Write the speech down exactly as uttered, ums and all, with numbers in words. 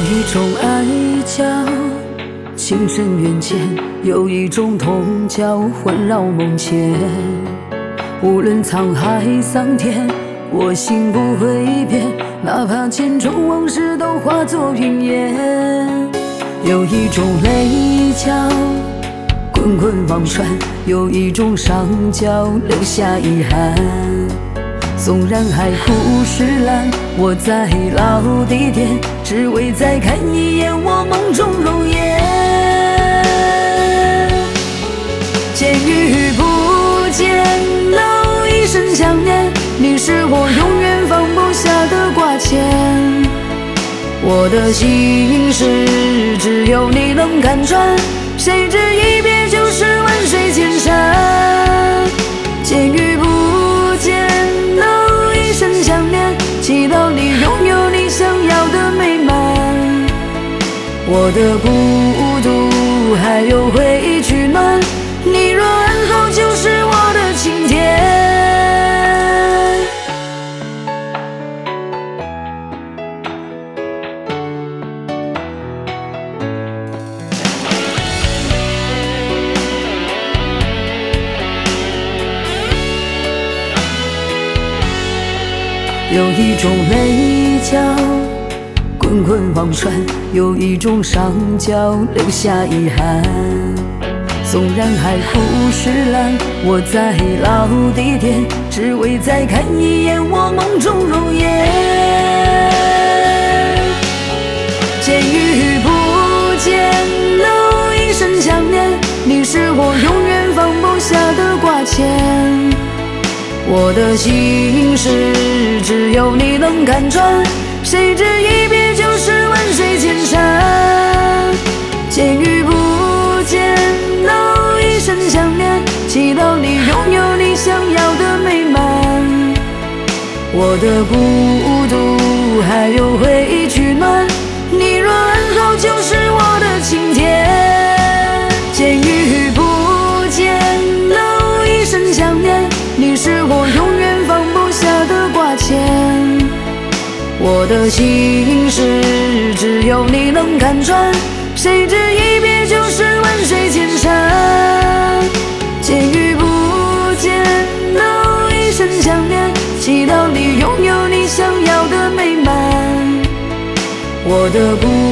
一种爱叫情深缘浅，有一种痛叫环绕梦牵。无论沧海桑田，我心不会变，哪怕千种往事都化作云烟。有一种泪叫滚滚忘川，有一种伤叫留下遗憾。纵然海枯石烂，我在老地点，只为再看一眼我梦中容颜。见与不见，都一生想念，你是我永远放不下的挂牵。我的心事只有你能看穿，谁知一别就是万水千山。见与不见，都一生想念，祈祷你拥有你想要的美满。我的孤独还有会取暖，你若安好就是我的晴天。有一种泪叫滚滚忘川，有一种伤叫留下遗憾。纵然海枯石烂，我在老地点，只为再看一眼我梦中容颜。见与不见，都一生想念，你是我永远放不下的挂牵。我的心事只有你能看穿，谁知一别就是万水千山。见与不见，都一生想念，祈祷你拥有你想要的美满。我的孤独还有会取暖，你若安好就是我的晴天。见与不见，都一生想念，你是我永远放不下的挂牵。我的心事只有你能看穿，谁知一别就是万水千山。见与不见，都一生想念，祈祷你拥有你想要的美满。我的孤